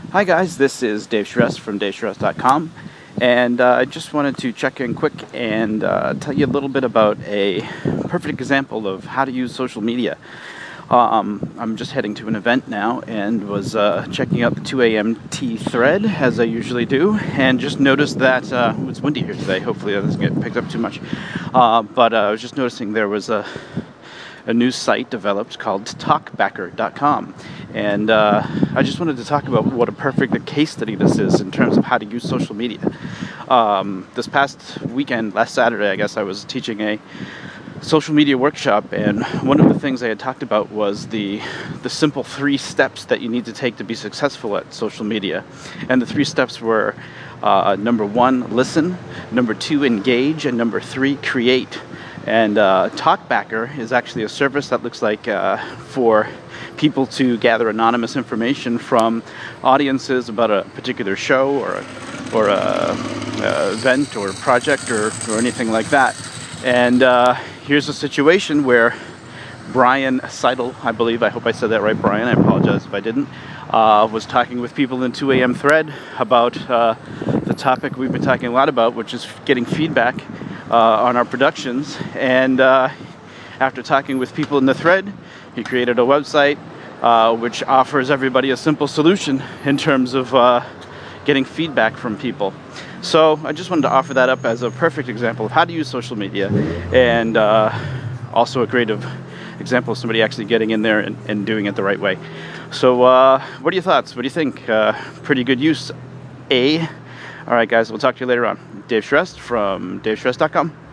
Hi guys, this is Dave Shrest from DaveShrest.com, and I just wanted to check in quick and tell you a little bit about a perfect example of how to use social media. I'm just heading to an event now and was checking out the 2 a.m. T thread, as I usually do, and just noticed that it's windy here today. Hopefully that doesn't get picked up too much. But I was just noticing there was a new site developed called talkbacker.com. And I just wanted to talk about what a perfect case study this is in terms of how to use social media. This past weekend, last Saturday, I guess, I was teaching a social media workshop, and one of the things I had talked about was the simple 3 steps that you need to take to be successful at social media. And the 3 steps were number 1, listen, number 2, engage, and number 3, create. And Talkbacker is actually a service that looks like for people to gather anonymous information from audiences about a particular show or a event or project or anything like that. And here's a situation where Brian Seidel, I believe, I hope I said that right, Brian, I apologize if I didn't, was talking with people in 2 a.m. thread about the topic we've been talking a lot about, which is getting feedback on our productions. And after talking with people in the thread, he created a website which offers everybody a simple solution in terms of getting feedback from people. So I just wanted to offer that up as a perfect example of how to use social media, and also a great example of somebody actually getting in there and doing it the right way. So what are your thoughts? What do you think? Pretty good use, eh? All right, guys, we'll talk to you later on. Dave Shrest from DaveShrest.com.